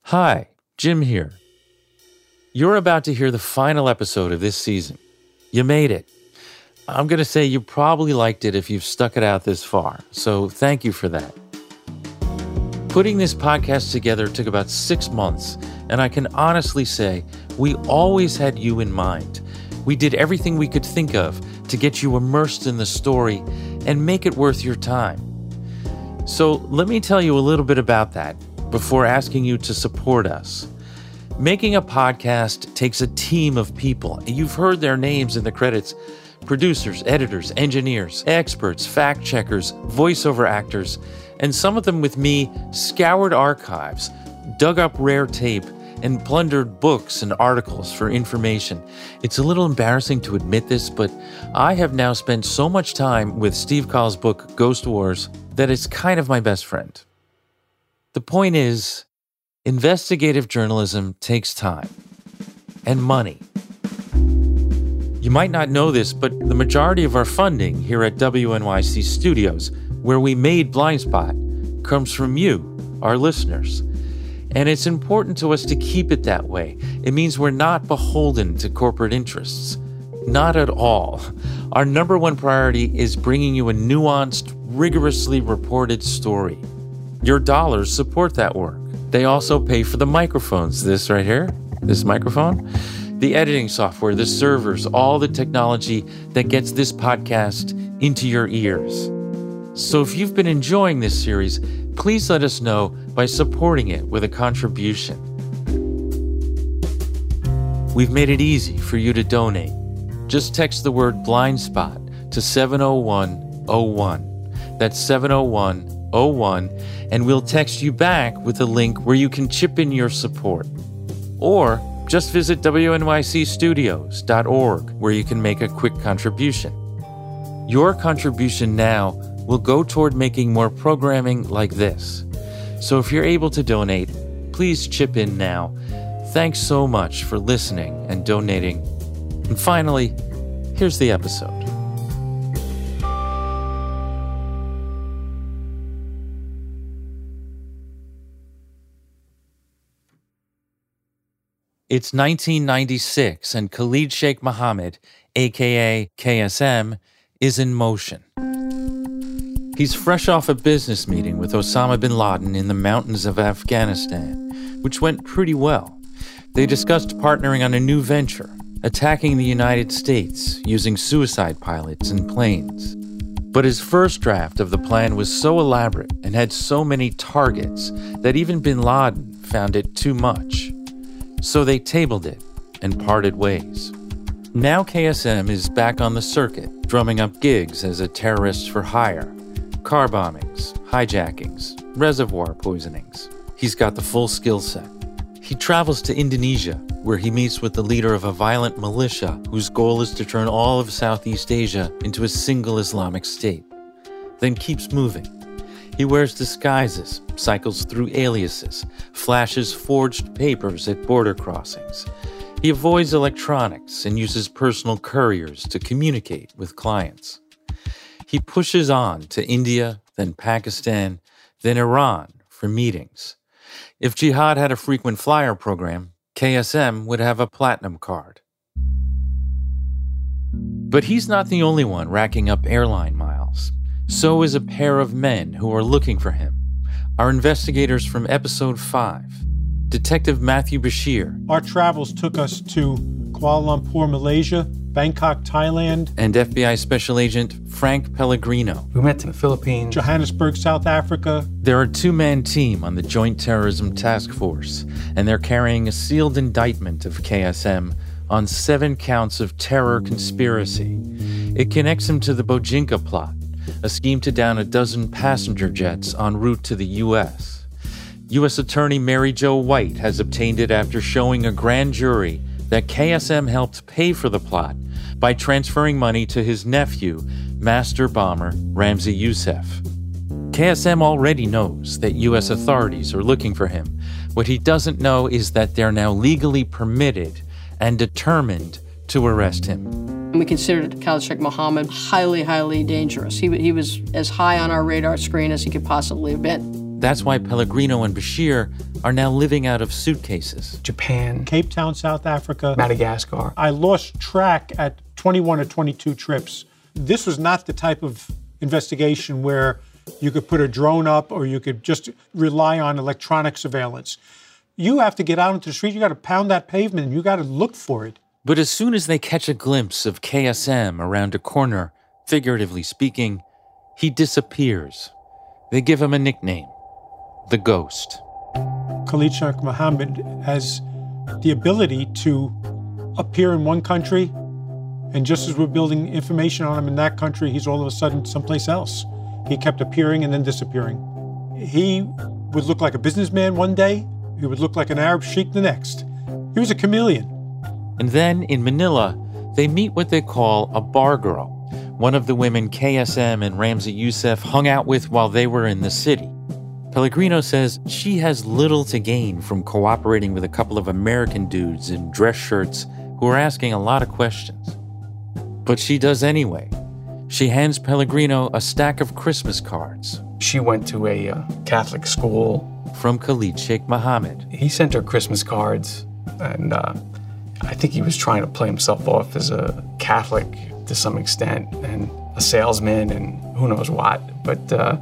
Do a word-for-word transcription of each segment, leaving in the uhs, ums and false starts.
Hi, Jim here. You're about to hear the final episode of this season. You made it. I'm going to say you probably liked it if you've stuck it out this far, so thank you for that. Putting this podcast together took about six months, and I can honestly say we always had you in mind. We did everything we could think of to get you immersed in the story and make it worth your time. So let me tell you a little bit about that before asking you to support us. Making a podcast takes a team of people, and you've heard their names in the credits: producers, editors, engineers, experts, fact checkers, voiceover actors, and some of them with me scoured archives, dug up rare tape, and plundered books and articles for information. It's a little embarrassing to admit this, but I have now spent so much time with Steve Kahl's book, Ghost Wars, that it's kind of my best friend. The point is, investigative journalism takes time and money. You might not know this, but the majority of our funding here at W N Y C Studios, where we made Blindspot, comes from you, our listeners. And it's important to us to keep it that way. It means we're not beholden to corporate interests. Not at all. Our number one priority is bringing you a nuanced, rigorously reported story. Your dollars support that work. They also pay for the microphones, this right here, this microphone, the editing software, the servers, all the technology that gets this podcast into your ears. So if you've been enjoying this series, please let us know by supporting it with a contribution. We've made it easy for you to donate. Just text the word Blindspot to seven oh one oh one. That's seven oh one oh one, and we'll text you back with a link where you can chip in your support. Or just visit W N Y C studios dot org, where you can make a quick contribution. Your contribution now will go toward making more programming like this. So if you're able to donate, please chip in now. Thanks so much for listening and donating. And finally, here's the episode. It's nineteen ninety-six, and Khalid Sheikh Mohammed, aka K S M, is in motion. He's fresh off a business meeting with Osama bin Laden in the mountains of Afghanistan, which went pretty well. They discussed partnering on a new venture, attacking the United States using suicide pilots and planes. But his first draft of the plan was so elaborate and had so many targets that even bin Laden found it too much. So they tabled it and parted ways. Now K S M is back on the circuit, drumming up gigs as a terrorist for hire. Car bombings, hijackings, reservoir poisonings. He's got the full skill set. He travels to Indonesia, where he meets with the leader of a violent militia whose goal is to turn all of Southeast Asia into a single Islamic state. Then keeps moving. He wears disguises, cycles through aliases, flashes forged papers at border crossings. He avoids electronics and uses personal couriers to communicate with clients. He pushes on to India, then Pakistan, then Iran for meetings. If Jihad had a frequent flyer program, K S M would have a platinum card. But he's not the only one racking up airline miles. So is a pair of men who are looking for him. Our investigators from episode five, Detective Matthew Bashir. Our travels took us to Kuala Lumpur, Malaysia, Bangkok, Thailand, and F B I Special Agent Frank Pellegrino. We met in the Philippines, Johannesburg, South Africa. They're a two-man team on the Joint Terrorism Task Force, and they're carrying a sealed indictment of K S M on seven counts of terror conspiracy. It connects him to the Bojinka plot, a scheme to down a dozen passenger jets en route to the U S. U S Attorney Mary Jo White has obtained it after showing a grand jury that K S M helped pay for the plot by transferring money to his nephew, master bomber Ramzi Youssef. K S M already knows that U S authorities are looking for him. What he doesn't know is that they're now legally permitted and determined to arrest him. We considered Khalid Sheikh Mohammed highly, highly dangerous. He, he was as high on our radar screen as he could possibly have been. That's why Pellegrino and Bashir are now living out of suitcases. Japan, Cape Town, South Africa, Madagascar. I lost track at twenty-one or twenty-two trips. This was not the type of investigation where you could put a drone up or you could just rely on electronic surveillance. You have to get out into the street, you got to pound that pavement, and you got to look for it. But as soon as they catch a glimpse of K S M around a corner, figuratively speaking, he disappears. They give him a nickname, the Ghost. Khalid Sheikh Mohammed has the ability to appear in one country, and just as we're building information on him in that country, he's all of a sudden someplace else. He kept appearing and then disappearing. He would look like a businessman one day, he would look like an Arab sheikh the next. He was a chameleon. And then in Manila, they meet what they call a bar girl, one of the women K S M and Ramzi Youssef hung out with while they were in the city. Pellegrino says she has little to gain from cooperating with a couple of American dudes in dress shirts who are asking a lot of questions. But she does anyway. She hands Pellegrino a stack of Christmas cards. She went to a uh, Catholic school. From Khalid Sheikh Mohammed. He sent her Christmas cards, and uh, I think he was trying to play himself off as a Catholic to some extent, and a salesman, and who knows what, but uh,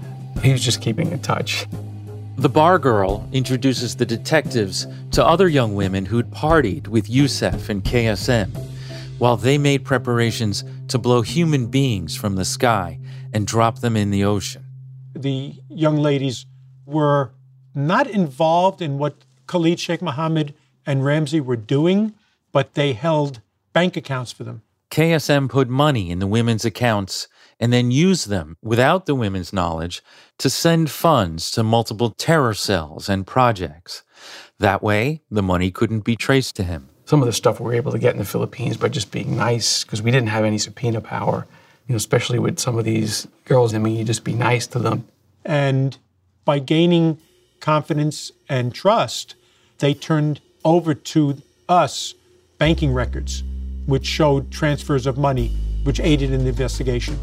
he was just keeping in touch. The bar girl introduces the detectives to other young women who'd partied with Youssef and K S M, while they made preparations to blow human beings from the sky and drop them in the ocean. The young ladies were not involved in what Khalid Sheikh Mohammed and Ramzi were doing, but they held bank accounts for them. K S M put money in the women's accounts and then used them, without the women's knowledge, to send funds to multiple terror cells and projects. That way, the money couldn't be traced to him. Some of the stuff we were able to get in the Philippines by just being nice, because we didn't have any subpoena power, you know, especially with some of these girls. I mean, you just be nice to them. And by gaining confidence and trust, they turned over to us banking records, which showed transfers of money, which aided in the investigation.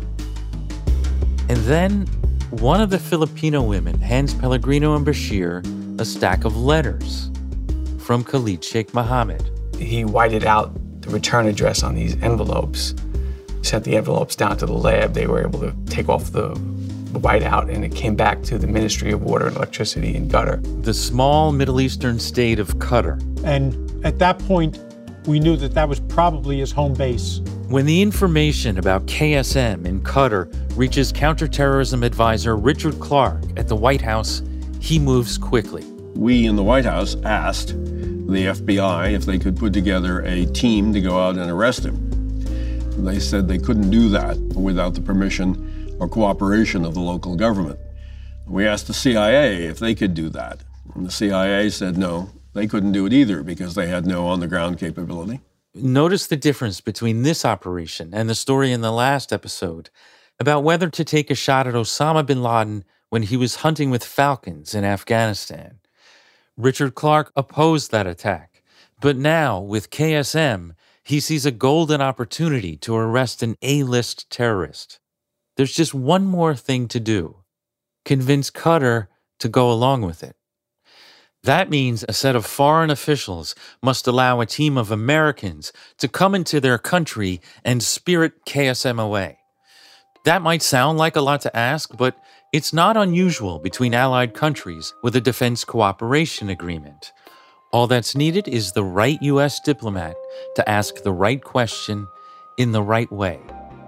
And then one of the Filipino women hands Pellegrino and Bashir a stack of letters from Khalid Sheikh Mohammed. He whited out the return address on these envelopes, sent the envelopes down to the lab. They were able to take off the the whiteout, and it came back to the Ministry of Water and Electricity in Qatar. The small Middle Eastern state of Qatar. And at that point, we knew that that was probably his home base. When the information about K S M in Qatar reaches counterterrorism advisor Richard Clarke at the White House, he moves quickly. We in the White House asked the F B I if they could put together a team to go out and arrest him. They said they couldn't do that without the permission or cooperation of the local government. We asked the C I A if they could do that. And the C I A said no, they couldn't do it either because they had no on-the-ground capability. Notice the difference between this operation and the story in the last episode about whether to take a shot at Osama bin Laden when he was hunting with falcons in Afghanistan. Richard Clarke opposed that attack, but now with K S M, he sees a golden opportunity to arrest an A-list terrorist. There's just one more thing to do: convince Qatar to go along with it. That means a set of foreign officials must allow a team of Americans to come into their country and spirit K S M away. That might sound like a lot to ask, but it's not unusual between allied countries with a defense cooperation agreement. All that's needed is the right U S diplomat to ask the right question in the right way.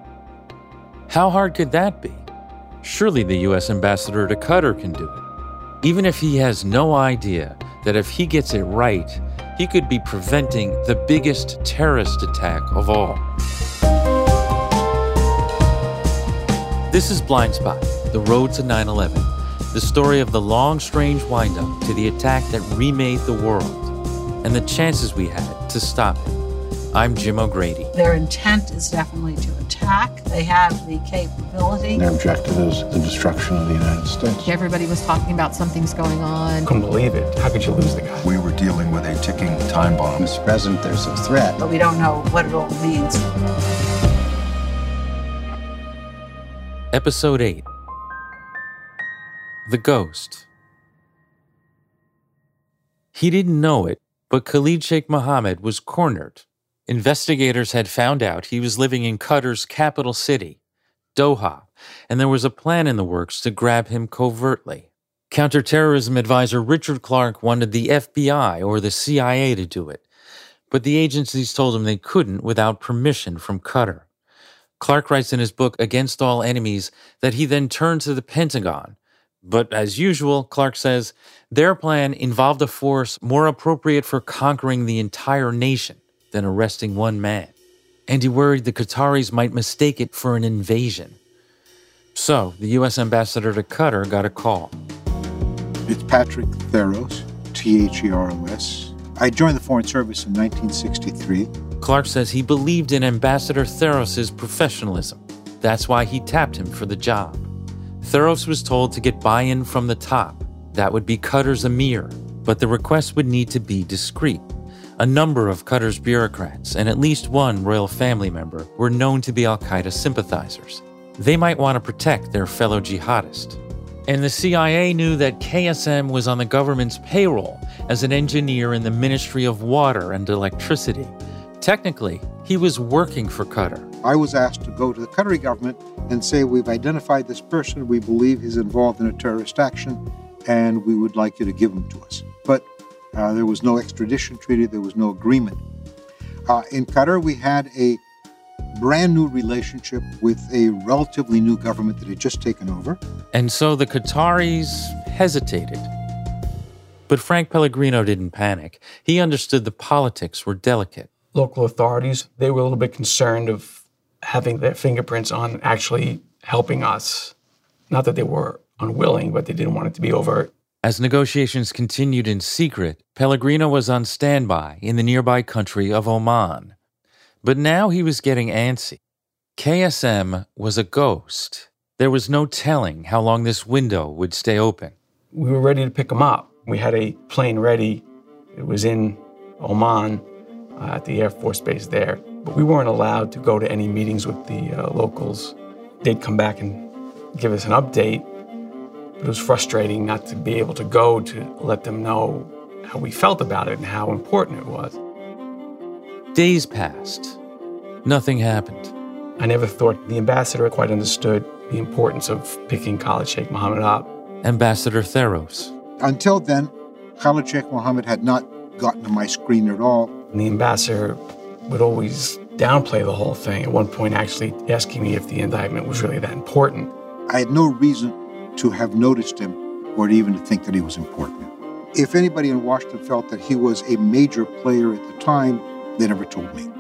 How hard could that be? Surely the U S ambassador to Qatar can do it, even if he has no idea that if he gets it right, he could be preventing the biggest terrorist attack of all. This is Blind Spot, The Road to nine eleven, the story of the long, strange windup to the attack that remade the world, and the chances we had to stop it. I'm Jim O'Grady. Their intent is definitely to attack. They have the capability. Their objective is the destruction of the United States. Everybody was talking about something's going on. Couldn't believe it. How could you lose the guy? We were dealing with a ticking time bomb. Mister President, there's a threat. But we don't know what it all means. Episode eight. the ghost. He didn't know it, but Khalid Sheikh Mohammed was cornered. Investigators had found out he was living in Qatar's capital city, Doha, and there was a plan in the works to grab him covertly. Counterterrorism advisor Richard Clarke wanted the F B I or the C I A to do it, but the agencies told him they couldn't without permission from Qatar. Clarke writes in his book Against All Enemies that he then turned to the Pentagon. But as usual, Clarke says, their plan involved a force more appropriate for conquering the entire nation than arresting one man. And he worried the Qataris might mistake it for an invasion. So the U S ambassador to Qatar got a call. It's Patrick Theros, T H E R O S. I joined the Foreign Service in nineteen sixty-three. Clarke says he believed in Ambassador Theros' professionalism. That's why he tapped him for the job. Theros was told to get buy-in from the top. That would be Qatar's emir, but the request would need to be discreet. A number of Qatar's bureaucrats and at least one royal family member were known to be al-Qaeda sympathizers. They might want to protect their fellow jihadist. And the C I A knew that K S M was on the government's payroll as an engineer in the Ministry of Water and Electricity. Technically, he was working for Qatar. I was asked to go to the Qatari government and say, we've identified this person, we believe he's involved in a terrorist action, and we would like you to give him to us. But uh, there was no extradition treaty, there was no agreement. Uh, in Qatar, we had a brand new relationship with a relatively new government that had just taken over. And so the Qataris hesitated. But Frank Pellegrino didn't panic. He understood the politics were delicate. Local authorities, they were a little bit concerned of having their fingerprints on actually helping us. Not that they were unwilling, but they didn't want it to be overt. As negotiations continued in secret, Pellegrino was on standby in the nearby country of Oman. But now he was getting antsy. K S M was a ghost. There was no telling how long this window would stay open. We were ready to pick him up. We had a plane ready. It was in Oman uh, at the Air Force Base there. But we weren't allowed to go to any meetings with the uh, locals. They'd come back and give us an update. It was frustrating not to be able to go to let them know how we felt about it and how important it was. Days passed. Nothing happened. I never thought the ambassador quite understood the importance of picking Khalid Sheikh Mohammed up. Ambassador Theros. Until then, Khalid Sheikh Mohammed had not gotten to my screen at all. And the ambassador would always downplay the whole thing, at one point actually asking me if the indictment was really that important. I had no reason to have noticed him or even to think that he was important. If anybody in Washington felt that he was a major player at the time, they never told me.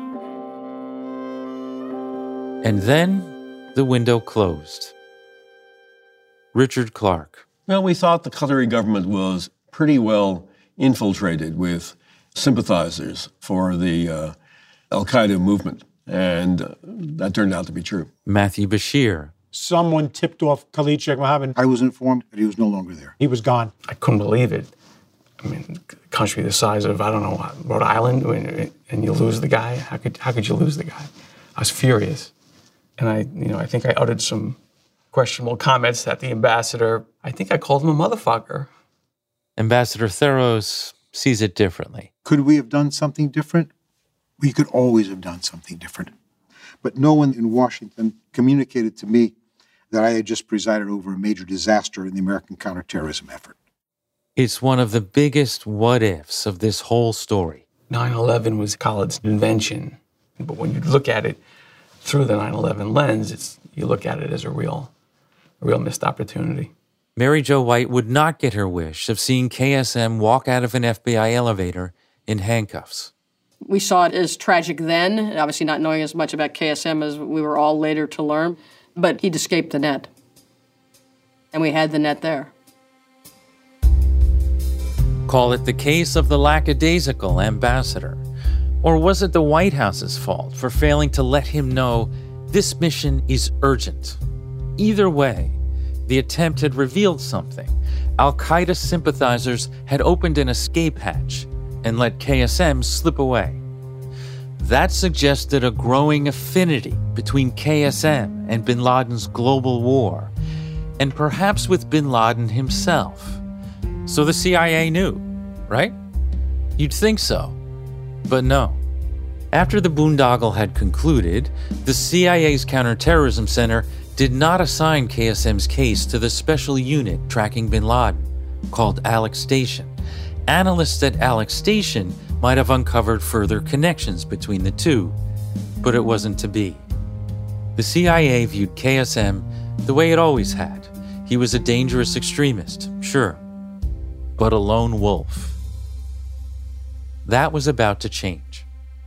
And then the window closed. Richard Clarke. Well, we thought the Qatari government was pretty well infiltrated with sympathizers for the uh, al-Qaeda movement, and uh, that turned out to be true. Matthew Bashir. Someone tipped off Khalid Sheikh Mohammed. I was informed that he was no longer there. He was gone. I couldn't believe it. I mean, a country the size of, I don't know, Rhode Island, and you lose the guy? How could how could you lose the guy? I was furious. And I, you know, I think I uttered some questionable comments at the ambassador. I think I called him a motherfucker. Ambassador Theros sees it differently. Could we have done something different? We could always have done something different. But no one in Washington communicated to me that I had just presided over a major disaster in the American counterterrorism effort. It's one of the biggest what-ifs of this whole story. nine eleven was Khalid's invention. But when you look at it through the nine eleven lens, it's you look at it as a real, a real missed opportunity. Mary Jo White would not get her wish of seeing K S M walk out of an F B I elevator in handcuffs. We saw it as tragic then, obviously not knowing as much about K S M as we were all later to learn, but he'd escaped the net. And we had the net there. Call it the case of the lackadaisical ambassador. Or was it the White House's fault for failing to let him know this mission is urgent? Either way, the attempt had revealed something. Al-Qaeda sympathizers had opened an escape hatch and let K S M slip away. That suggested a growing affinity between K S M and bin Laden's global war. and perhaps with bin Laden himself. So the C I A knew, right? You'd think so, but no. After the boondoggle had concluded, the C I A's Counterterrorism Center did not assign K S M's case to the special unit tracking bin Laden, called Alex Station. Analysts at Alex Station might have uncovered further connections between the two, but it wasn't to be. The C I A viewed K S M the way it always had. He was a dangerous extremist, sure, but a lone wolf. That was about to change.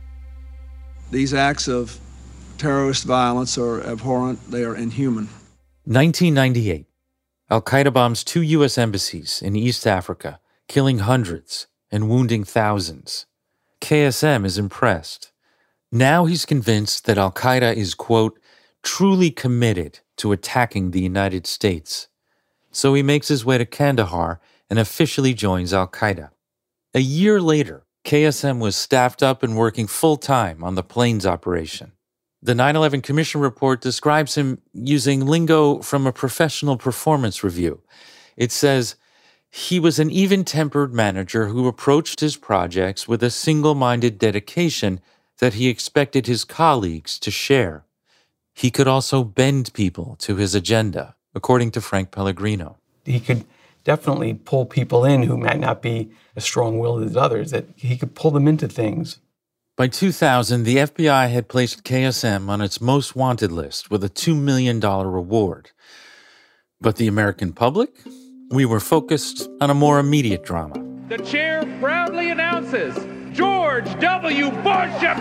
These acts of terrorist violence are abhorrent. They are inhuman. nineteen ninety-eight. Al-Qaeda bombs two U S embassies in East Africa, killing hundreds and wounding thousands. K S M is impressed. Now he's convinced that Al-Qaeda is, quote, truly committed to attacking the United States. So he makes his way to Kandahar and officially joins Al-Qaeda. A year later, K S M was staffed up and working full-time on the planes operation. The nine eleven Commission report describes him using lingo from a professional performance review. It says, he was an even-tempered manager who approached his projects with a single-minded dedication that he expected his colleagues to share. He could also bend people to his agenda, according to Frank Pellegrino. He could definitely pull people in who might not be as strong-willed as others, that he could pull them into things. By two thousand, the F B I had placed K S M on its most wanted list with a two million dollars reward. But the American public? We were focused on a more immediate drama. The chair proudly announces George W. Bush of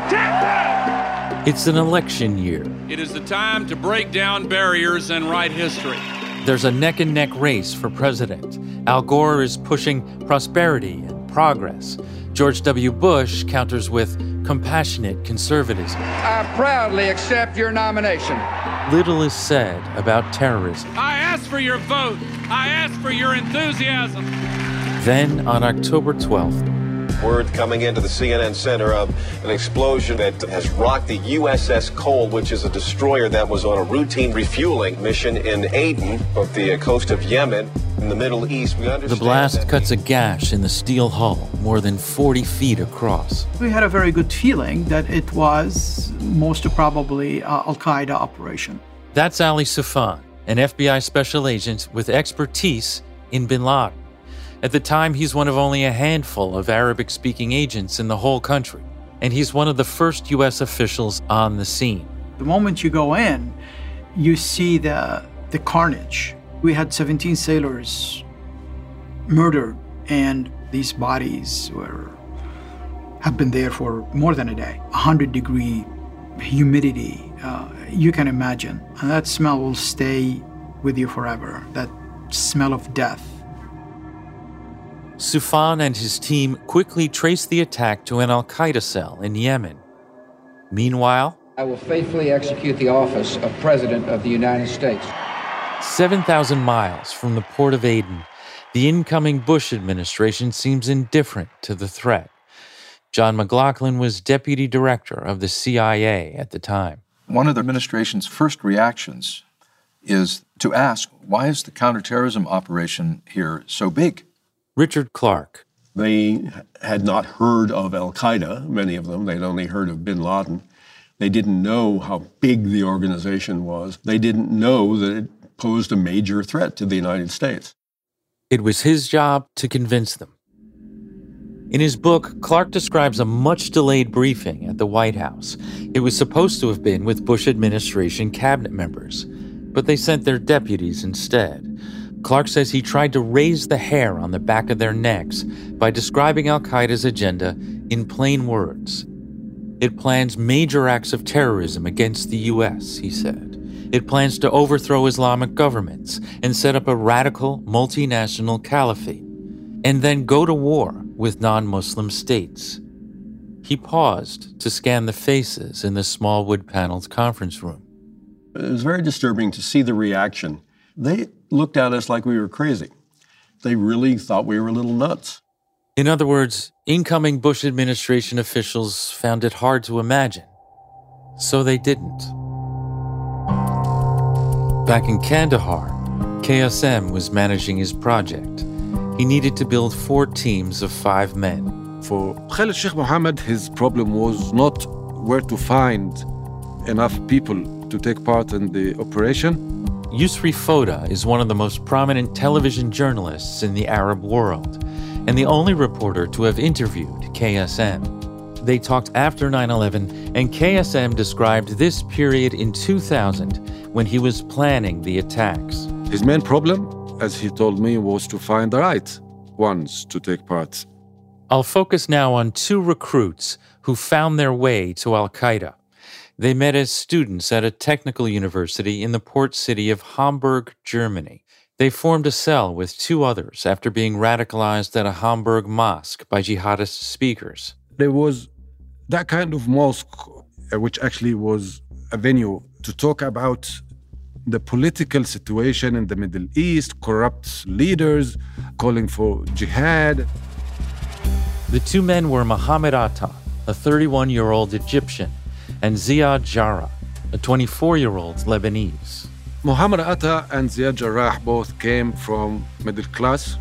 Texas! It's an election year. It is the time to break down barriers and write history. There's a neck-and-neck race for president. Al Gore is pushing prosperity and progress. George W. Bush counters with compassionate conservatism. I proudly accept your nomination. Little is said about terrorism. I ask for your vote. I ask for your enthusiasm. Then, on October twelfth, word coming into the C N N Center of an explosion that has rocked the U S S Cole, which is a destroyer that was on a routine refueling mission in Aden, off the coast of Yemen, in the Middle East. We understand the blast that cuts a gash in the steel hull, more than forty feet across. We had a very good feeling that it was most probably an Al-Qaeda operation. That's Ali Soufan, an F B I special agent with expertise in bin Laden. At the time, he's one of only a handful of Arabic-speaking agents in the whole country, and he's one of the first U S officials on the scene. The moment you go in, you see the, the carnage. We had seventeen sailors murdered, and these bodies were have been there for more than a day. one hundred degree humidity, uh, you can imagine. And that smell will stay with you forever, that smell of death. Soufan and his team quickly traced the attack to an Al-Qaeda cell in Yemen. Meanwhile, I will faithfully execute the office of President of the United States. seven thousand miles from the port of Aden, the incoming Bush administration seems indifferent to the threat. John McLaughlin was deputy director of the C I A at the time. One of the administration's first reactions is to ask, why is the counterterrorism operation here so big? Richard Clark. They had not heard of Al-Qaeda, many of them. They'd only heard of bin Laden. They didn't know how big the organization was. They didn't know that it posed a major threat to the United States. It was his job to convince them. In his book, Clark describes a much-delayed briefing at the White House. It was supposed to have been with Bush administration cabinet members, but they sent their deputies instead. Clark says he tried to raise the hair on the back of their necks by describing Al-Qaeda's agenda in plain words. It plans major acts of terrorism against the U S, he said. It plans to overthrow Islamic governments and set up a radical multinational caliphate, and then go to war with non-Muslim states. He paused to scan the faces in the small wood-paneled conference room. It was very disturbing to see the reaction. They looked at us like we were crazy. They really thought we were a little nuts. In other words, incoming Bush administration officials found it hard to imagine. So they didn't. Back in Kandahar, K S M was managing his project. He needed to build four teams of five men. For Khalid Sheikh Mohammed, his problem was not where to find enough people to take part in the operation. Yusri Foda is one of the most prominent television journalists in the Arab world and the only reporter to have interviewed K S M. They talked after nine eleven, and K S M described this period in two thousand when he was planning the attacks. His main problem, as he told me, was to find the right ones to take part. I'll focus now on two recruits who found their way to Al-Qaeda. They met as students at a technical university in the port city of Hamburg, Germany. They formed a cell with two others after being radicalized at a Hamburg mosque by jihadist speakers. There was that kind of mosque, which actually was a venue to talk about the political situation in the Middle East, corrupt leaders calling for jihad. The two men were Mohammed Atta, a thirty-one-year-old Egyptian, and Ziad Jarrah, a twenty-four-year-old Lebanese. Mohammed Atta and Ziad Jarrah both came from middle class.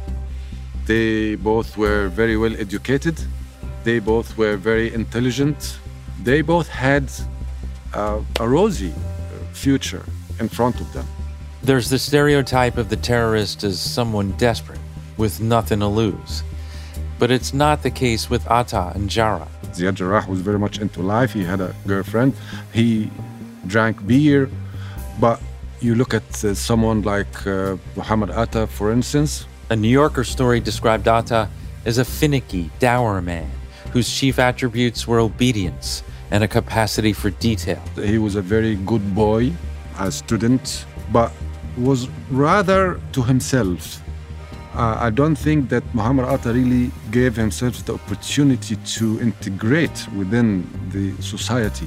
They both were very well educated. They both were very intelligent. They both had uh, a rosy future in front of them. There's the stereotype of the terrorist as someone desperate, with nothing to lose. But it's not the case with Atta and Jarrah. Ziad Jarrah was very much into life. He had a girlfriend. He drank beer. But you look at uh, someone like uh, Mohammed Atta, for instance. A New Yorker story described Atta as a finicky, dour man whose chief attributes were obedience and a capacity for detail. He was a very good boy, a student, but was rather to himself. Uh, I don't think that Mohammed Atta really gave himself the opportunity to integrate within the society.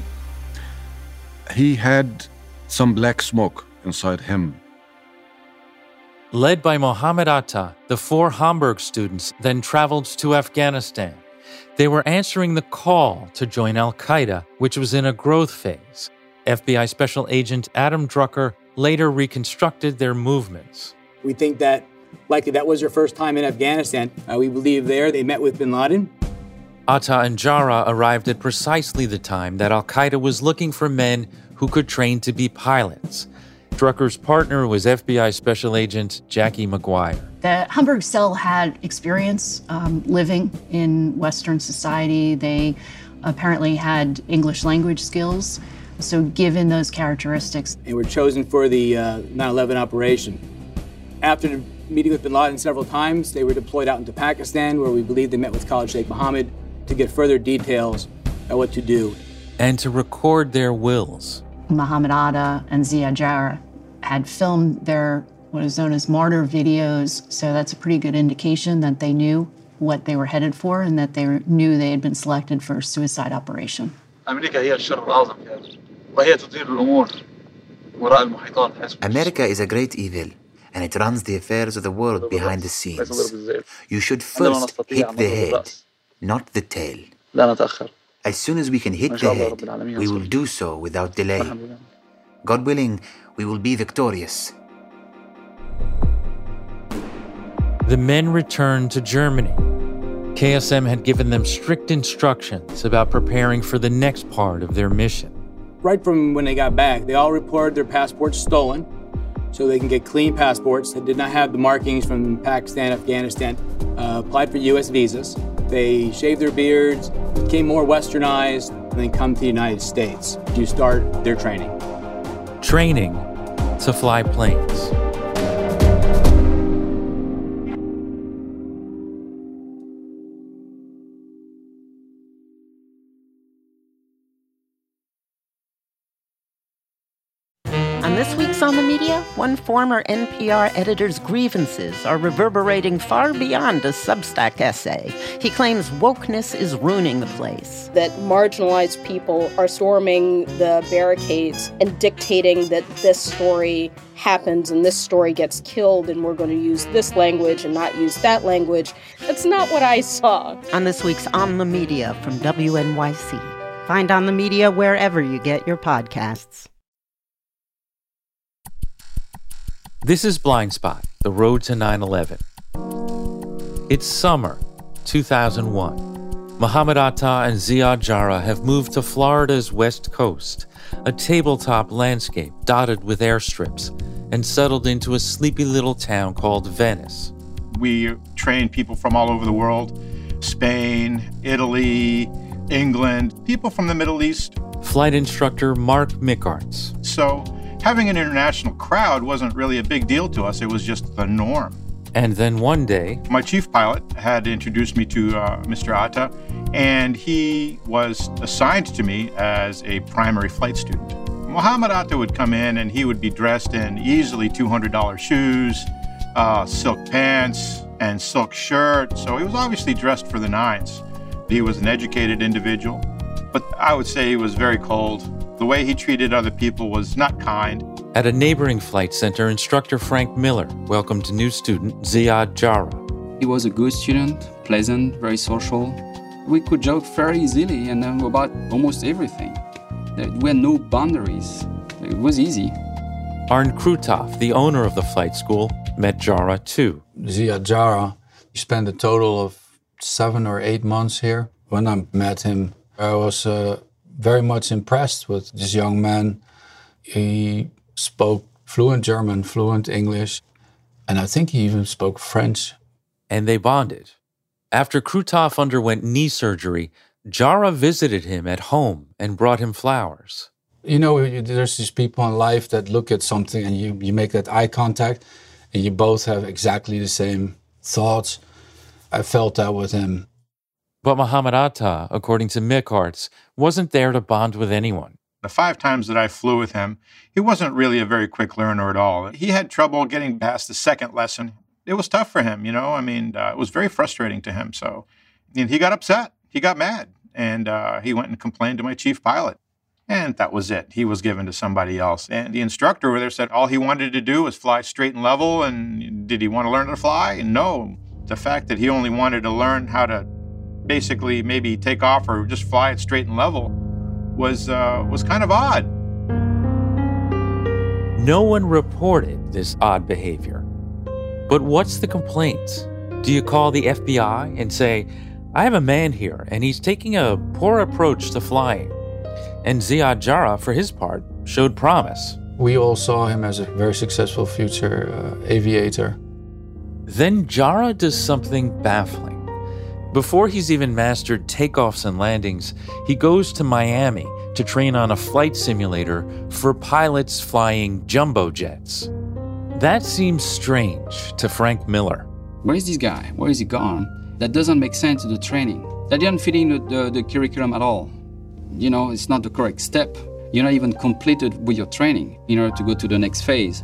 He had some black smoke inside him. Led by Mohammed Atta, the four Hamburg students then traveled to Afghanistan. They were answering the call to join Al-Qaeda, which was in a growth phase. F B I Special Agent Adam Drucker later reconstructed their movements. We think that likely that was their first time in Afghanistan. Uh, we believe there they met with bin Laden. Atta and Jarrah arrived at precisely the time that Al-Qaeda was looking for men who could train to be pilots. Drucker's partner was F B I Special Agent Jackie McGuire. The Hamburg cell had experience um, living in Western society. They apparently had English language skills. So given those characteristics. And were chosen for the uh, nine eleven operation. After meeting with bin Laden several times, they were deployed out into Pakistan, where we believe they met with Khalid Sheikh Mohammed to get further details on what to do. And to record their wills. Mohammed Atta and Ziad Jarrah had filmed their what is known as martyr videos, so that's a pretty good indication that they knew what they were headed for and that they knew they had been selected for a suicide operation. أمريكا هي الشر الأعظم في هذا وهي تدير الأمور وراء المحيطات. America is a great evil, and it runs the affairs of the world behind the scenes. You should first hit the head, not the tail. As soon as we can hit the head, we will do so without delay. God willing, we will be victorious. The men returned to Germany. K S M had given them strict instructions about preparing for the next part of their mission. Right from when they got back, they all reported their passports stolen so they can get clean passports that did not have the markings from Pakistan, Afghanistan, uh, applied for U S visas. They shaved their beards, became more westernized, and then come to the United States to start their training. Training to fly planes. On this week's On the Media, one former N P R editor's grievances are reverberating far beyond a Substack essay. He claims wokeness is ruining the place. That marginalized people are storming the barricades and dictating that this story happens and this story gets killed and we're going to use this language and not use that language. That's not what I saw. On this week's On the Media from W N Y C. Find On the Media wherever you get your podcasts. This is Blind Spot, the road to nine eleven. It's summer, two thousand one. Mohammed Atta and Ziad Jarrah have moved to Florida's west coast, a tabletop landscape dotted with airstrips, and settled into a sleepy little town called Venice. We train people from all over the world, Spain, Italy, England, people from the Middle East. Flight instructor Mark Mickarts. So having an international crowd wasn't really a big deal to us. It was just the norm. And then one day, my chief pilot had introduced me to uh, Mister Atta, and he was assigned to me as a primary flight student. Mohammed Atta would come in and he would be dressed in easily two hundred dollars shoes, uh, silk pants, and silk shirt. So he was obviously dressed for the nines. He was an educated individual, but I would say he was very cold. The way he treated other people was not kind. At a neighboring flight center, instructor Frank Miller welcomed new student Ziad Jarrah. He was a good student, pleasant, very social. We could joke very easily and um, about almost everything. There were no boundaries. It was easy. Arn Krutov, the owner of the flight school, met Jarrah too. Ziad Jarrah spent a total of seven or eight months here. When I met him, I was uh, very much impressed with this young man. He spoke fluent German, fluent English, and I think he even spoke French. And they bonded. After Krutov underwent knee surgery, Jarrah visited him at home and brought him flowers. You know, there's these people in life that look at something and you, you make that eye contact and you both have exactly the same thoughts. I felt that with him. But Mohammed Atta, according to Mickarts, wasn't there to bond with anyone. The five times that I flew with him, he wasn't really a very quick learner at all. He had trouble getting past the second lesson. It was tough for him, you know. I mean, uh, it was very frustrating to him. So and he got upset. He got mad. And uh, he went and complained to my chief pilot. And that was it. He was given to somebody else. And the instructor over there said all he wanted to do was fly straight and level. And did he want to learn to fly? No. The fact that he only wanted to learn how to basically maybe take off or just fly it straight and level was uh, was kind of odd. No one reported this odd behavior. But what's the complaint? Do you call the F B I and say, I have a man here and he's taking a poor approach to flying? And Ziad Jarrah, for his part, showed promise. We all saw him as a very successful future uh, aviator. Then Jarrah does something baffling. Before he's even mastered takeoffs and landings, he goes to Miami to train on a flight simulator for pilots flying jumbo jets. That seems strange to Frank Miller. Where is this guy? Where is he gone? That doesn't make sense to the training. That didn't fit in the, the, the curriculum at all. You know, it's not the correct step. You're not even completed with your training in order to go to the next phase.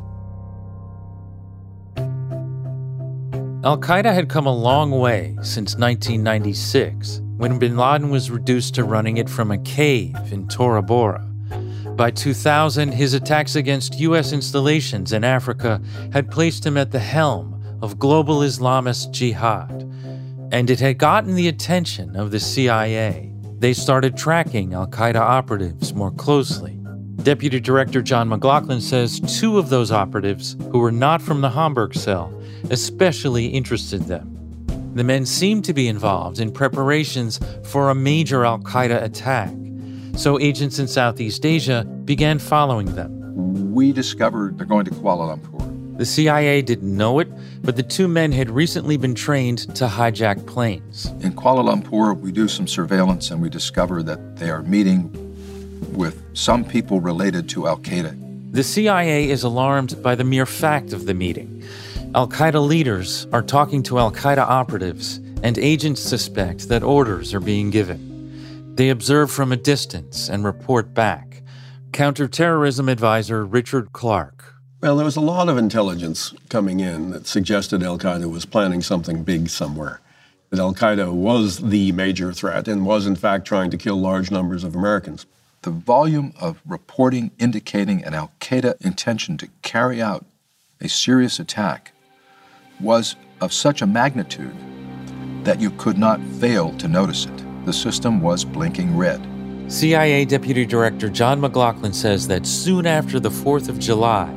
Al-Qaeda had come a long way since nineteen ninety-six, when bin Laden was reduced to running it from a cave in Tora Bora. By two thousand, his attacks against U S installations in Africa had placed him at the helm of global Islamist jihad, and it had gotten the attention of the C I A. They started tracking Al-Qaeda operatives more closely. Deputy Director John McLaughlin says two of those operatives, who were not from the Hamburg cell, especially interested them. The men seemed to be involved in preparations for a major Al-Qaeda attack, so agents in Southeast Asia began following them. We discovered they're going to Kuala Lumpur. The C I A didn't know it, but the two men had recently been trained to hijack planes. In Kuala Lumpur, we do some surveillance and we discover that they are meeting with some people related to Al-Qaeda. The C I A is alarmed by the mere fact of the meeting. Al-Qaeda leaders are talking to Al-Qaeda operatives, and agents suspect that orders are being given. They observe from a distance and report back. Counterterrorism advisor Richard Clark. Well, there was a lot of intelligence coming in that suggested Al-Qaeda was planning something big somewhere. That Al-Qaeda was the major threat and was, in fact, trying to kill large numbers of Americans. The volume of reporting indicating an Al-Qaeda intention to carry out a serious attack was of such a magnitude that you could not fail to notice it. The system was blinking red. C I A Deputy Director John McLaughlin says that soon after the fourth of July,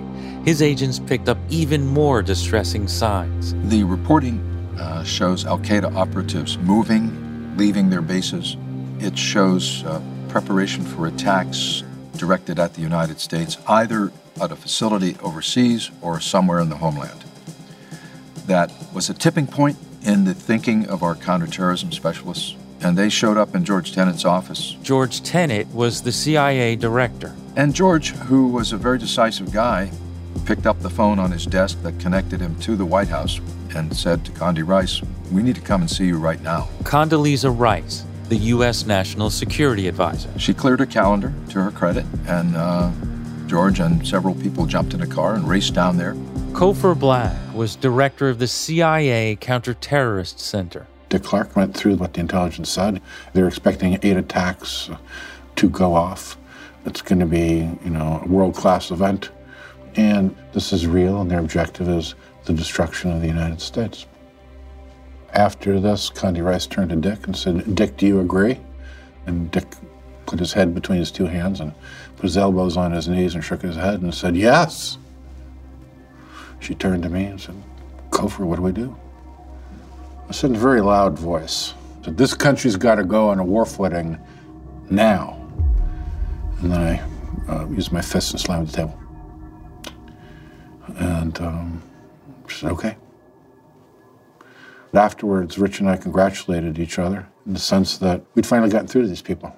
his agents picked up even more distressing signs. The reporting uh, shows al-Qaeda operatives moving, leaving their bases. It shows uh, preparation for attacks directed at the United States, either at a facility overseas or somewhere in the homeland. That was a tipping point in the thinking of our counterterrorism specialists, and they showed up in George Tenet's office. George Tenet was the C I A director. And George, who was a very decisive guy, picked up the phone on his desk that connected him to the White House and said to Condi Rice, "We need to come and see you right now." Condoleezza Rice, the U S National Security Advisor. She cleared her calendar, to her credit, and uh, George and several people jumped in a car and raced down there. Cofer Black was director of the C I A Counterterrorist Center. Dick Clark went through what the intelligence said. They're expecting eight attacks to go off. It's going to be, you know, a world-class event. And this is real, and their objective is the destruction of the United States. After this, Condi Rice turned to Dick and said, "Dick, do you agree?" And Dick put his head between his two hands and put his elbows on his knees and shook his head and said, "Yes." She turned to me and said, "Cofer, what do we do?" I said in a very loud voice, that this country's got to go on a war footing now. And then I uh, used my fist and slammed the table. And um, she said, "Okay." But afterwards, Rich and I congratulated each other in the sense that we'd finally gotten through to these people.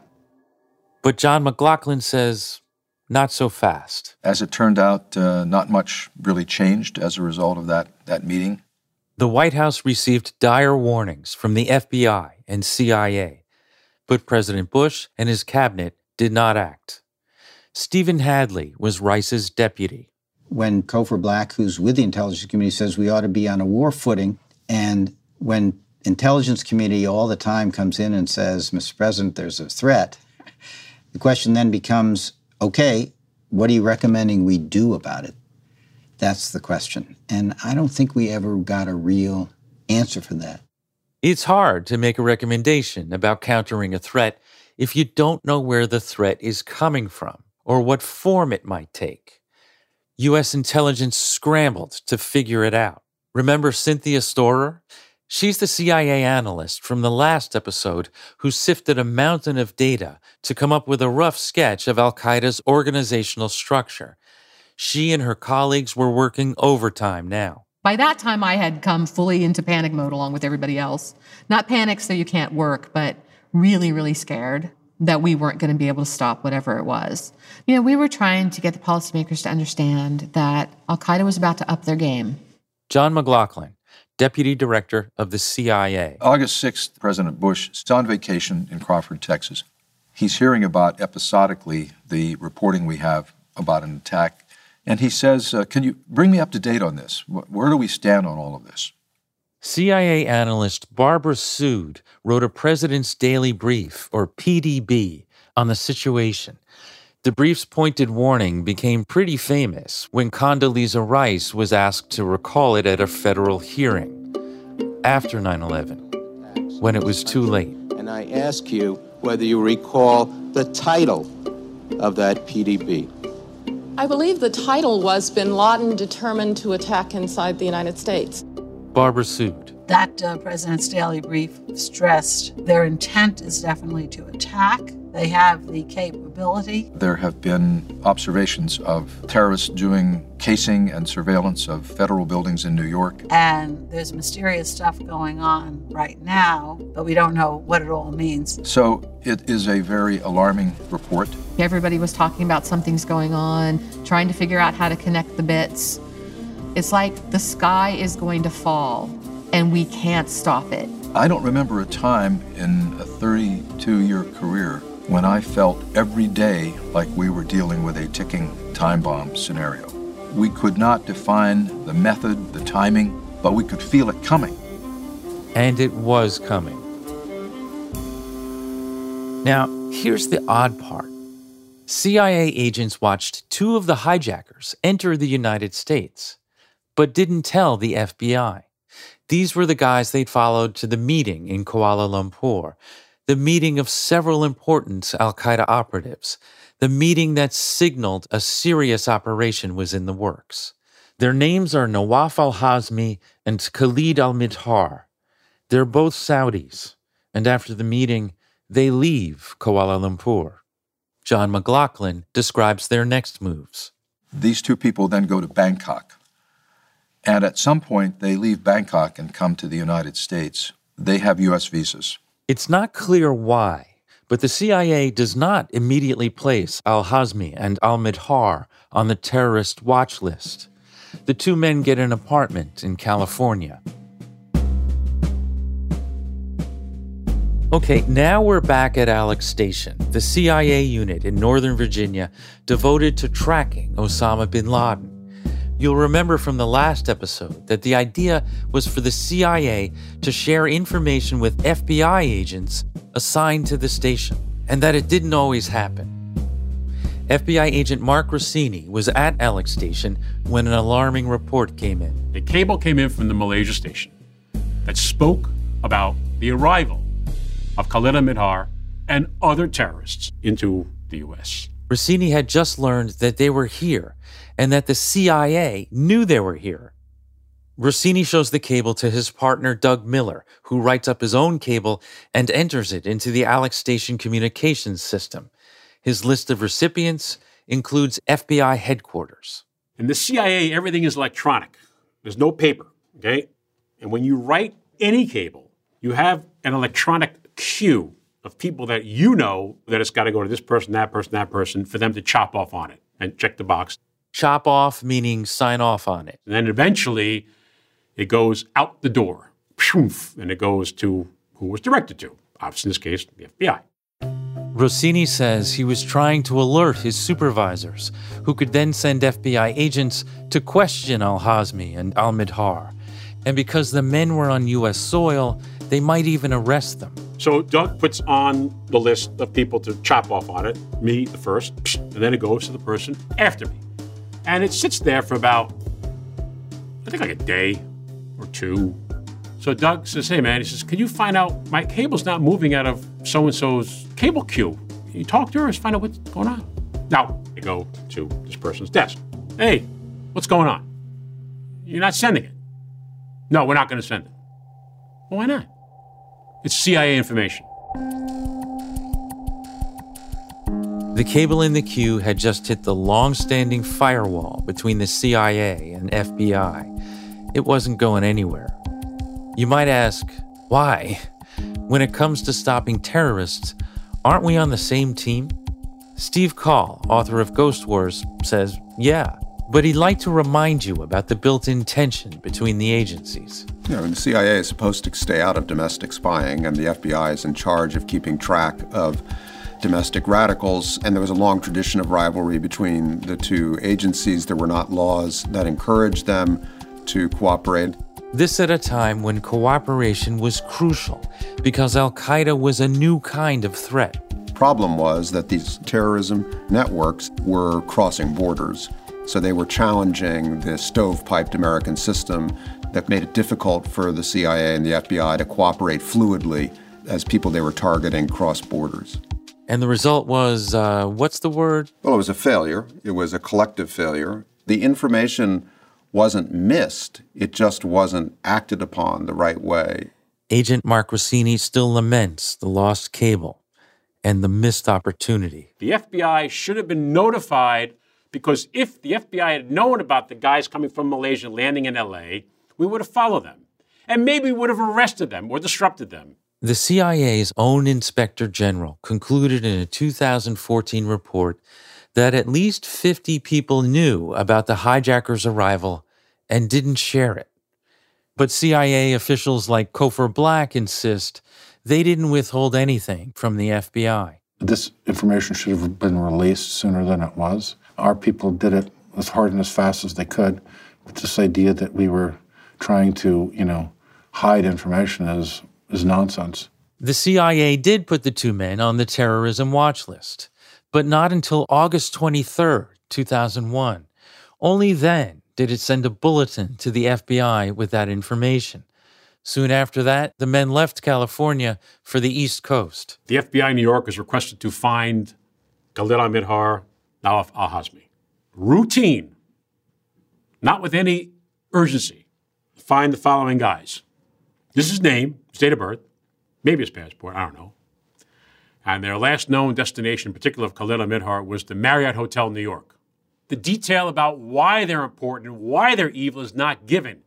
But John McLaughlin says, not so fast. As it turned out, uh, not much really changed as a result of that, that meeting. The White House received dire warnings from the F B I and C I A, but President Bush and his cabinet did not act. Stephen Hadley was Rice's deputy. When Cofer Black, who's with the intelligence community, says we ought to be on a war footing, and when intelligence community all the time comes in and says, "Mister President, there's a threat," the question then becomes, okay, what are you recommending we do about it? That's the question. And I don't think we ever got a real answer for that. It's hard to make a recommendation about countering a threat if you don't know where the threat is coming from or what form it might take. U S intelligence scrambled to figure it out. Remember Cynthia Storer? She's the C I A analyst from the last episode who sifted a mountain of data to come up with a rough sketch of al-Qaeda's organizational structure. She and her colleagues were working overtime now. By that time, I had come fully into panic mode along with everybody else. Not panic so you can't work, but really, really scared that we weren't going to be able to stop whatever it was. You know, we were trying to get the policymakers to understand that al-Qaeda was about to up their game. John McLaughlin, Deputy Director of the C I A. August sixth, President Bush is on vacation in Crawford, Texas. He's hearing about episodically the reporting we have about an attack. And he says, uh, can you bring me up to date on this? Where do we stand on all of this? C I A analyst Barbara Sood wrote a President's Daily Brief, or P D B, on the situation. The brief's pointed warning became pretty famous when Condoleezza Rice was asked to recall it at a federal hearing after nine eleven, when it was too late. And I ask you whether you recall the title of that P D B. I believe the title was Bin Laden Determined to Attack Inside the United States. Barbara Sood. That uh, President's Daily Brief stressed their intent is definitely to attack. They have the capability. There have been observations of terrorists doing casing and surveillance of federal buildings in New York. And there's mysterious stuff going on right now, but we don't know what it all means. So it is a very alarming report. Everybody was talking about something's going on, trying to figure out how to connect the bits. It's like the sky is going to fall, and we can't stop it. I don't remember a time in a thirty-two-year career when I felt every day like we were dealing with a ticking time bomb scenario. We could not define the method, the timing, but we could feel it coming. And it was coming. Now, here's the odd part. C I A agents watched two of the hijackers enter the United States, but didn't tell the F B I. These were the guys they'd followed to the meeting in Kuala Lumpur, the meeting of several important al-Qaeda operatives, the meeting that signaled a serious operation was in the works. Their names are Nawaf al-Hazmi and Khalid al-Midhar. They're both Saudis, and after the meeting, they leave Kuala Lumpur. John McLaughlin describes their next moves. These two people then go to Bangkok. And at some point, they leave Bangkok and come to the United States. They have U S visas. It's not clear why, but the C I A does not immediately place al-Hazmi and al-Midhar on the terrorist watch list. The two men get an apartment in California. Okay, now we're back at Alex Station, the C I A unit in Northern Virginia devoted to tracking Osama bin Laden. You'll remember from the last episode that the idea was for the C I A to share information with F B I agents assigned to the station, and that it didn't always happen. F B I agent Mark Rossini was at Alex Station when an alarming report came in. A cable came in from the Malaysia station that spoke about the arrival of Khalid al-Midhar and other terrorists into the U S. Rossini had just learned that they were here and that the C I A knew they were here. Rossini shows the cable to his partner Doug Miller, who writes up his own cable and enters it into the Alex Station communications system. His list of recipients includes F B I headquarters. In the C I A, everything is electronic. There's no paper, okay? And when you write any cable, you have an electronic queue of people that you know that it's got to go to this person, that person, that person, for them to chop off on it and check the box. Chop off meaning sign off on it. And then eventually it goes out the door, and it goes to who was directed to. Obviously, in this case, the F B I. Rossini says he was trying to alert his supervisors, who could then send F B I agents to question al-Hazmi and al-Midhar. And because the men were on U S soil, they might even arrest them. So Doug puts on the list of people to chop off on it, me the first, and then it goes to the person after me. And it sits there for about, I think like a day or two. So Doug says, hey man, he says, can you find out, my cable's not moving out of so-and-so's cable queue. Can you talk to her and find out what's going on? Now, I go to this person's desk. Hey, what's going on? You're not sending it. No, we're not going to send it. Well, why not? It's C I A information. The cable in the queue had just hit the long-standing firewall between the C I A and F B I. It wasn't going anywhere. You might ask, why? When it comes to stopping terrorists, aren't we on the same team? Steve Call, author of Ghost Wars, says, yeah, but he'd like to remind you about the built-in tension between the agencies. You know, the C I A is supposed to stay out of domestic spying, and the F B I is in charge of keeping track of domestic radicals, and there was a long tradition of rivalry between the two agencies. There were not laws that encouraged them to cooperate. This at a time when cooperation was crucial, because al-Qaeda was a new kind of threat. Problem was that these terrorism networks were crossing borders, so they were challenging the stovepiped American system that made it difficult for the C I A and the F B I to cooperate fluidly as people they were targeting crossed borders. And the result was, uh, what's the word? Well, it was a failure. It was a collective failure. The information wasn't missed. It just wasn't acted upon the right way. Agent Mark Rossini still laments the lost cable and the missed opportunity. The F B I should have been notified, because if the F B I had known about the guys coming from Malaysia landing in L A, we would have followed them. And maybe we would have arrested them or disrupted them. The C I A's own Inspector General concluded in a two thousand fourteen report that at least fifty people knew about the hijackers' arrival and didn't share it. But C I A officials like Cofer Black insist they didn't withhold anything from the F B I. This information should have been released sooner than it was. Our people did it as hard and as fast as they could. But this idea that we were trying to, you know, hide information is, is nonsense. The C I A did put the two men on the terrorism watch list, but not until August twenty-third, two thousand one. Only then did it send a bulletin to the F B I with that information. Soon after that, the men left California for the East Coast. The F B I in New York is requested to find Khalid al-Midhar, Nawaf al-Hazmi. Routine. not with any urgency, find the following guys. This is his name, his date of birth, maybe his passport, I don't know. And their last known destination, in particular of Khalil and Midhar, was the Marriott Hotel, New York. The detail about why they're important and why they're evil is not given.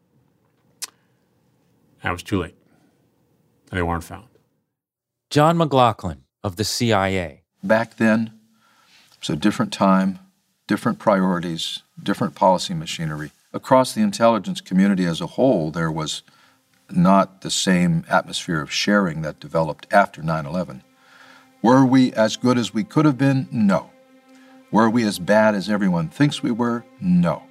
And it was too late. They weren't found. John McLaughlin of the C I A. Back then, it was a different time, different priorities, different policy machinery. Across the intelligence community as a whole, there was not the same atmosphere of sharing that developed after nine eleven. Were we as good as we could have been? No. Were we as bad as everyone thinks we were? No.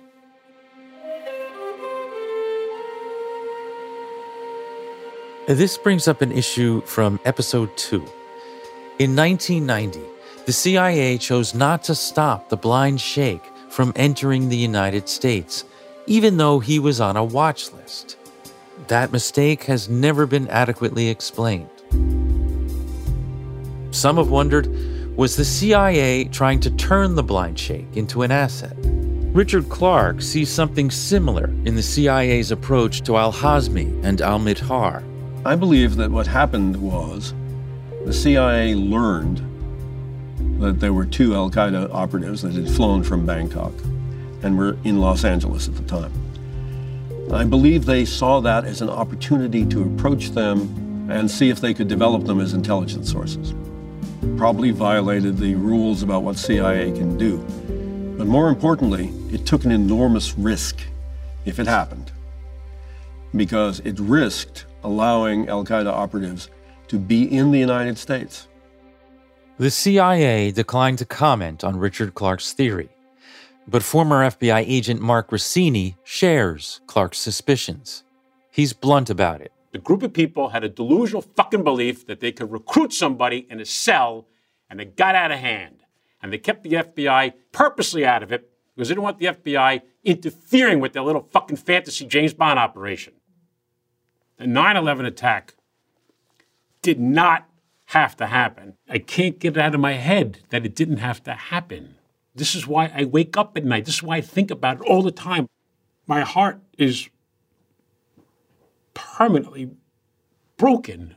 This brings up an issue from episode two. In nineteen ninety, the C I A chose not to stop the blind sheikh from entering the United States, even though he was on a watch list. That mistake has never been adequately explained. Some have wondered, was the C I A trying to turn the blind sheikh into an asset? Richard Clarke sees something similar in the C I A's approach to al-Hazmi and al-Midhar. I believe that what happened was the C I A learned that there were two al-Qaeda operatives that had flown from Bangkok and were in Los Angeles at the time. I believe they saw that as an opportunity to approach them and see if they could develop them as intelligence sources. Probably violated the rules about what C I A can do. But more importantly, it took an enormous risk if it happened, because it risked allowing al-Qaeda operatives to be in the United States. The C I A declined to comment on Richard Clarke's theory, but former F B I agent Mark Rossini shares Clarke's suspicions. He's blunt about it. The group of people had a delusional fucking belief that they could recruit somebody in a cell, and it got out of hand. And they kept the F B I purposely out of it because they didn't want the F B I interfering with their little fucking fantasy James Bond operation. The nine eleven attack did not have to happen. I can't get it out of my head that it didn't have to happen. This is why I wake up at night. This is why I think about it all the time. My heart is permanently broken.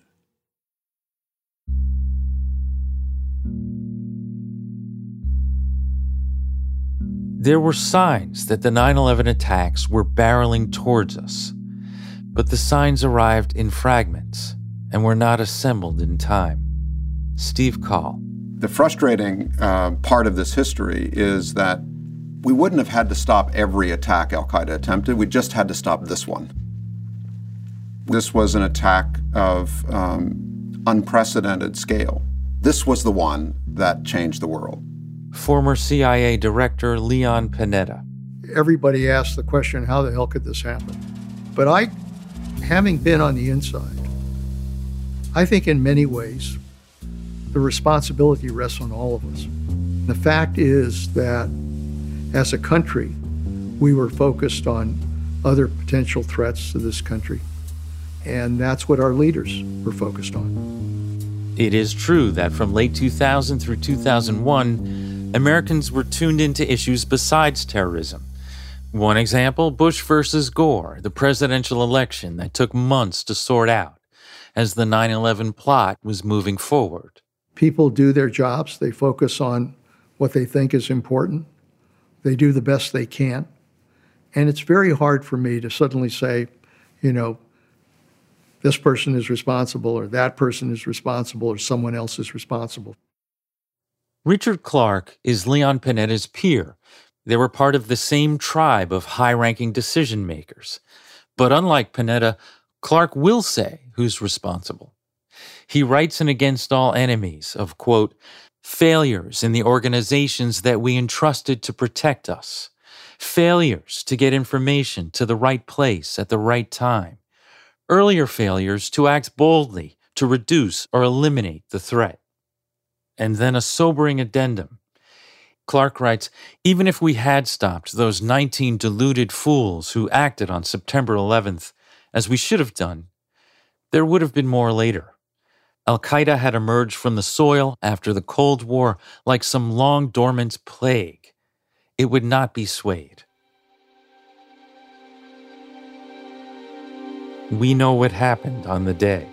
There were signs that the nine eleven attacks were barreling towards us, but the signs arrived in fragments and were not assembled in time. Steve Coll. The frustrating uh, part of this history is that we wouldn't have had to stop every attack al-Qaeda attempted. We just had to stop this one. This was an attack of um, unprecedented scale. This was the one that changed the world. Former C I A Director Leon Panetta. Everybody asked the question, how the hell could this happen? But I, having been on the inside, I think in many ways, the responsibility rests on all of us. The fact is that as a country, we were focused on other potential threats to this country. And that's what our leaders were focused on. It is true that from late two thousand through two thousand one, Americans were tuned into issues besides terrorism. One example, Bush versus Gore, the presidential election that took months to sort out as the nine eleven plot was moving forward. People do their jobs. They focus on what they think is important. They do the best they can. And it's very hard for me to suddenly say, you know, this person is responsible or that person is responsible or someone else is responsible. Richard Clarke is Leon Panetta's peer. They were part of the same tribe of high-ranking decision-makers. But unlike Panetta, Clarke will say who's responsible. He writes in Against All Enemies of, quote, failures in the organizations that we entrusted to protect us, failures to get information to the right place at the right time, earlier failures to act boldly to reduce or eliminate the threat. And then a sobering addendum. Clarke writes, even if we had stopped those nineteen deluded fools who acted on September eleventh, as we should have done, there would have been more later. Al-Qaeda had emerged from the soil after the Cold War like some long-dormant plague. It would not be swayed. We know what happened on the day.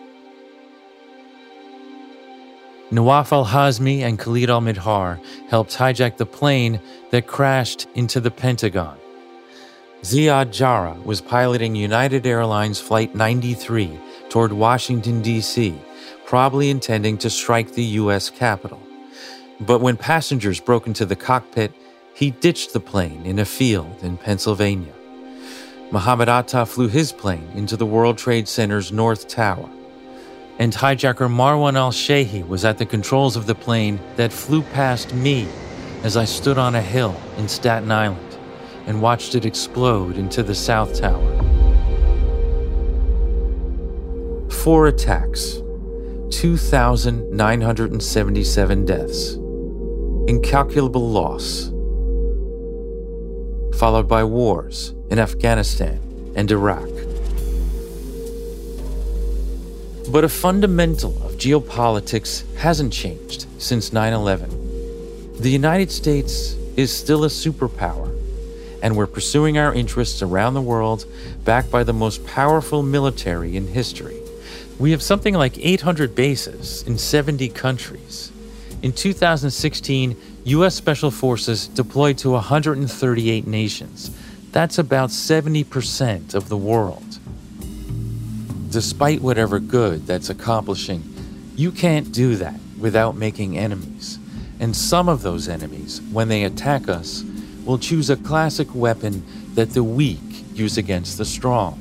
Nawaf al-Hazmi and Khalid al-Midhar helped hijack the plane that crashed into the Pentagon. Ziad Jarrah was piloting United Airlines Flight ninety-three toward Washington, D C, probably intending to strike the U S Capitol. But when passengers broke into the cockpit, he ditched the plane in a field in Pennsylvania. Mohammed Atta flew his plane into the World Trade Center's North Tower. And hijacker Marwan al-Shehi was at the controls of the plane that flew past me as I stood on a hill in Staten Island and watched it explode into the South Tower. Four attacks, two thousand nine hundred seventy-seven deaths, incalculable loss, followed by wars in Afghanistan and Iraq. But a fundamental of geopolitics hasn't changed since nine eleven. The United States is still a superpower, and we're pursuing our interests around the world, backed by the most powerful military in history. We have something like eight hundred bases in seventy countries. In two thousand sixteen, U S Special Forces deployed to one hundred thirty-eight nations. That's about seventy percent of the world. Despite whatever good that's accomplishing, you can't do that without making enemies. And some of those enemies, when they attack us, will choose a classic weapon that the weak use against the strong.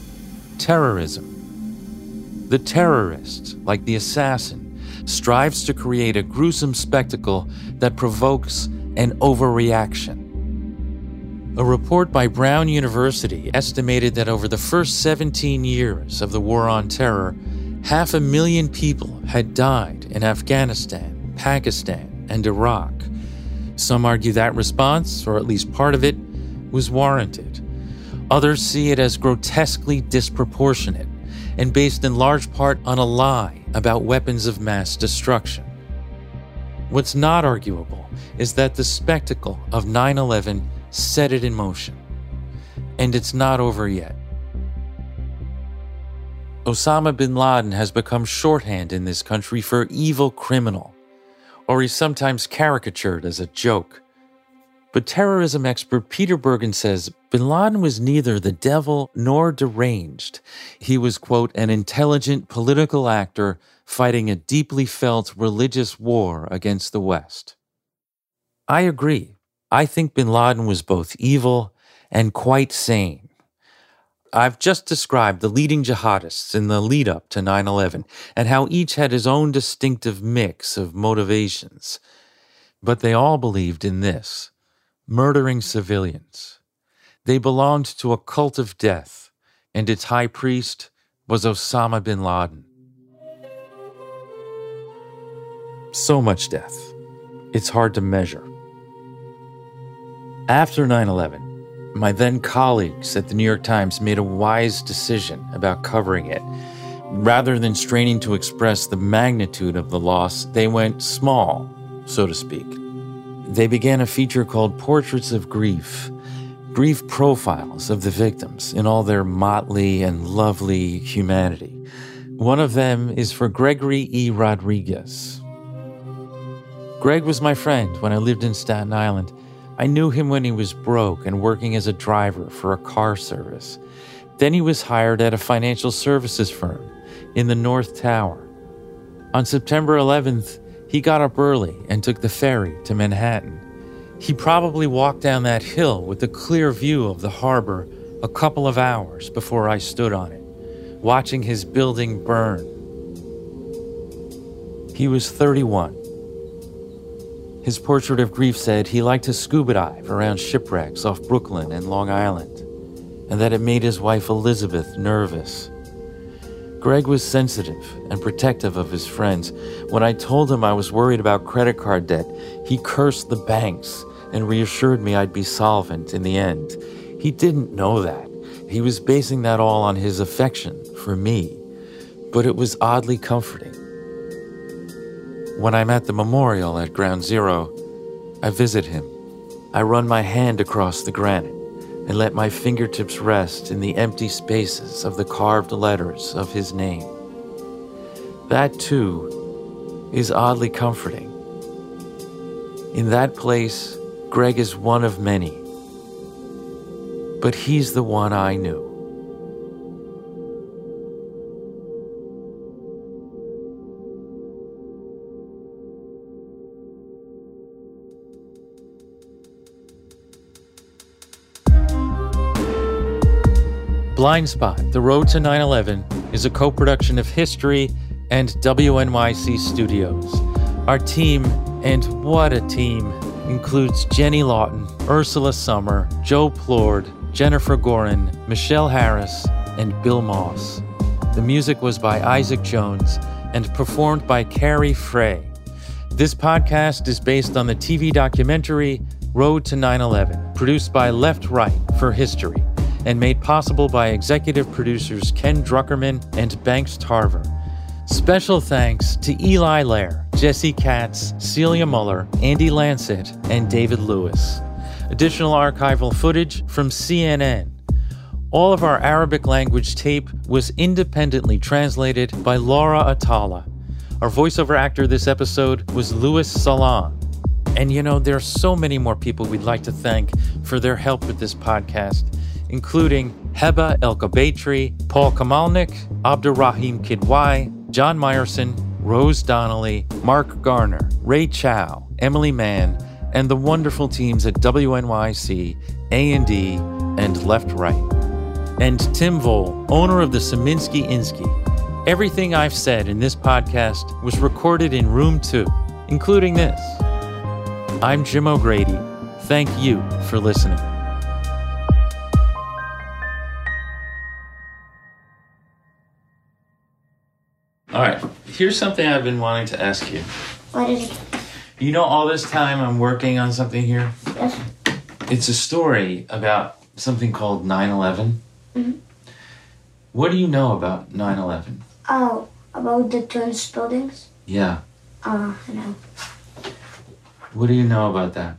Terrorism. The terrorist, like the assassin, strives to create a gruesome spectacle that provokes an overreaction. A report by Brown University estimated that over the first seventeen years of the War on Terror, half a million people had died in Afghanistan, Pakistan, and Iraq. Some argue that response, or at least part of it, was warranted. Others see it as grotesquely disproportionate and based in large part on a lie about weapons of mass destruction. What's not arguable is that the spectacle of nine eleven set it in motion. And it's not over yet. Osama bin Laden has become shorthand in this country for evil criminal, or he's sometimes caricatured as a joke. But terrorism expert Peter Bergen says bin Laden was neither the devil nor deranged. He was, quote, an intelligent political actor fighting a deeply felt religious war against the West. I agree. I think bin Laden was both evil and quite sane. I've just described the leading jihadists in the lead-up to nine eleven and how each had his own distinctive mix of motivations. But they all believed in this: murdering civilians. They belonged to a cult of death, and its high priest was Osama bin Laden. So much death. It's hard to measure. After nine eleven, my then colleagues at the New York Times made a wise decision about covering it. Rather than straining to express the magnitude of the loss, they went small, so to speak. They began a feature called Portraits of Grief, brief profiles of the victims in all their motley and lovely humanity. One of them is for Gregory E. Rodriguez. Greg was my friend when I lived in Staten Island. I knew him when he was broke and working as a driver for a car service. Then he was hired at a financial services firm in the North Tower. On September eleventh, he got up early and took the ferry to Manhattan. He probably walked down that hill with a clear view of the harbor a couple of hours before I stood on it, watching his building burn. He was thirty-one. His portrait of grief said he liked to scuba dive around shipwrecks off Brooklyn and Long Island, and that it made his wife Elizabeth nervous. Greg was sensitive and protective of his friends. When I told him I was worried about credit card debt, he cursed the banks and reassured me I'd be solvent in the end. He didn't know that. He was basing that all on his affection for me, but it was oddly comforting. When I'm at the memorial at Ground Zero, I visit him. I run my hand across the granite and let my fingertips rest in the empty spaces of the carved letters of his name. That, too, is oddly comforting. In that place, Greg is one of many, but he's the one I knew. Blind Spot, The Road to nine eleven, is a co-production of History and W N Y C Studios. Our team, and what a team, includes Jenny Lawton, Ursula Summer, Joe Plord, Jennifer Gorin, Michelle Harris, and Bill Moss. The music was by Isaac Jones and performed by Carrie Frey. This podcast is based on the T V documentary Road to nine eleven, produced by Left Right for History, and made possible by executive producers Ken Druckerman and Banks Tarver. Special thanks to Eli Lair, Jesse Katz, Celia Muller, Andy Lancet, and David Lewis. Additional archival footage from C N N. All of our Arabic language tape was independently translated by Laura Atala. Our voiceover actor this episode was Louis Salan. And you know, there are so many more people we'd like to thank for their help with this podcast, including Heba El-Kabatri, Paul Kamalnik, Abdurrahim Kidwai, John Meyerson, Rose Donnelly, Mark Garner, Ray Chow, Emily Mann, and the wonderful teams at W N Y C, A and E, and Left Right. And Tim Vole, owner of the Saminsky-Insky. Everything I've said in this podcast was recorded in room two, including this. I'm Jim O'Grady. Thank you for listening. All right, here's something I've been wanting to ask you. What is it? You know, all this time I'm working on something here? Yes. It's a story about something called nine eleven. Mm-hmm. What do you know about nine eleven? Oh, about the twins buildings? Yeah. Uh, I know. What do you know about that?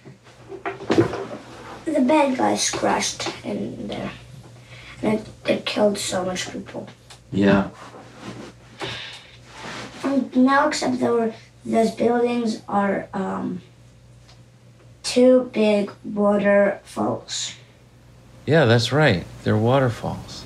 The bad guys crashed in there. And it, it killed so much people. Yeah. And now, except there were, those buildings are um, two big waterfalls. Yeah, that's right. They're waterfalls.